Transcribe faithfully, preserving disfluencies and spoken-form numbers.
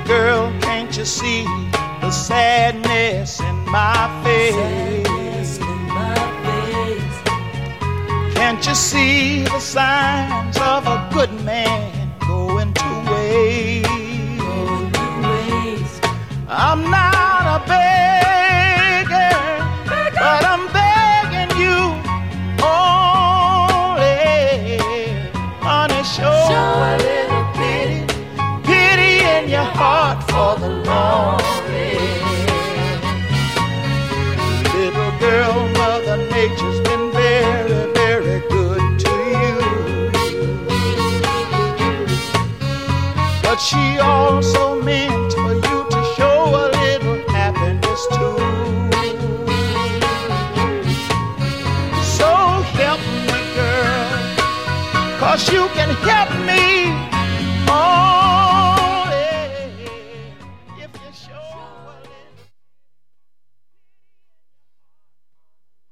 Girl, can't you see the sadness in my face? Sadness in my face. Can't you see the signs of a good man going to waste? Going to waste. I'm not a beggar, Beggar. but I'm begging you only, honey, show, Show a little pity, pity in your heart for the lonely. Little girl, Mother Nature's been very, very good to you, but she also meant for you to show a little happiness too. So help me, girl, 'cause you can help me only if you show